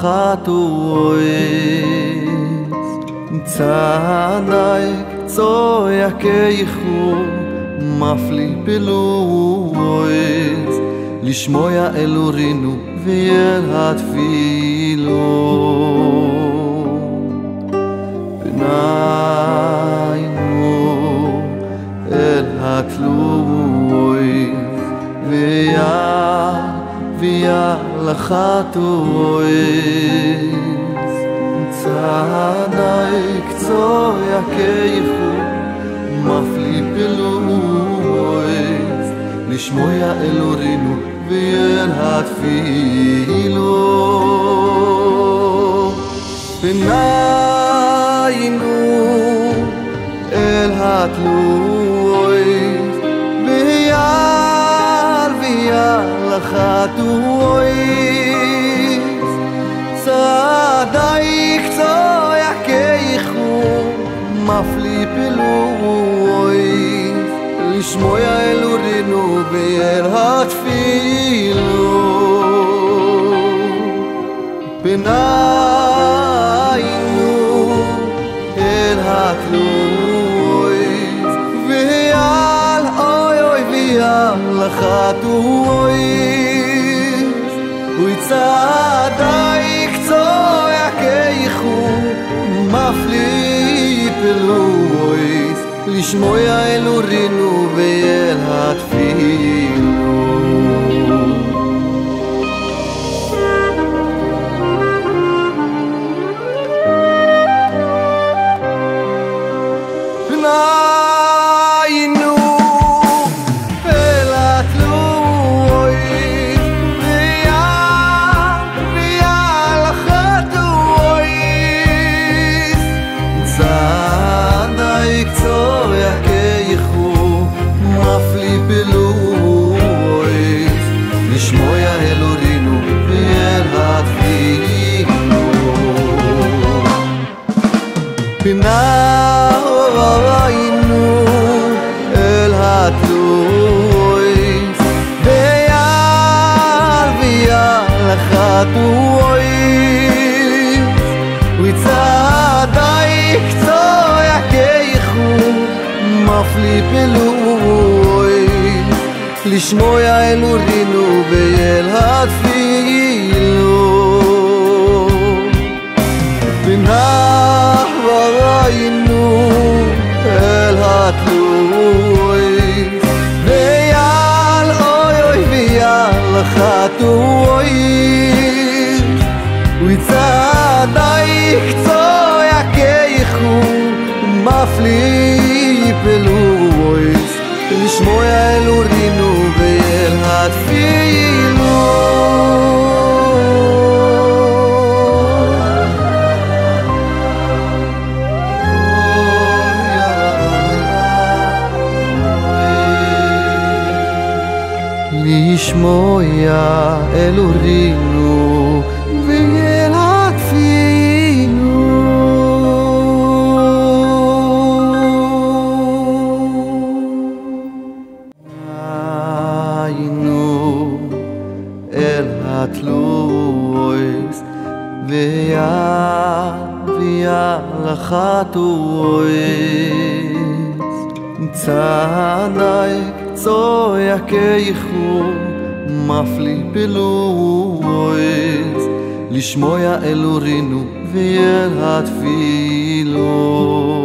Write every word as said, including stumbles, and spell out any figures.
לחתויס צענייק צויקייכו מפלי פלויס לשמוע אלורינו ואל התפילו פניינו אל התלויס ויה ויה לחתויס צענייק צויקייכו מפלי פלויס לשמוע אלורינו ואל התפילו פניינו אל התלויס ויעל ויעל לחתויס צענייק צויקייכו מפלי פלויס לשמוע אלורינו ואל התפילו פניינו אל התלויס ויעל אוי אוי ויעל לחתויס וצענייק צויקייכו מפלי פלויס לשמוע אלורינו ואל התפילו פניינו אל התלויס ויעל ויעל לחתויס צענייק צויקייכו מפלי פלויס לשמוע אלורינו ואל התפילו פניינו אל התלויס ויעל ויעל לחתויס וצענייק צויקייכו מפלי פלויס לשמוע אלורינו ואל התפילו פניינו אל התלויס ויעל אוי אוי ויעל לחתויס וצענייק צויקייכו מפלי פלויס לשמוע אלורינו ואל התפילו לשמוע אלורינו ואל התפילו פניינו אל התלויס ויעל ויעל לחתויס צענייק צויקייכו מפלי פלויס לשמוע אלורינו ואל התפילו